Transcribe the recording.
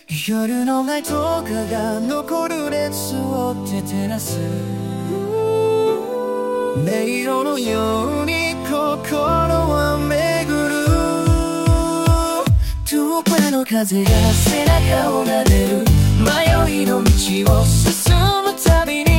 夜のライトが残る列を照らす音色のように心は巡る。遠くの風が背中を撫でる。迷いの道を進むたびに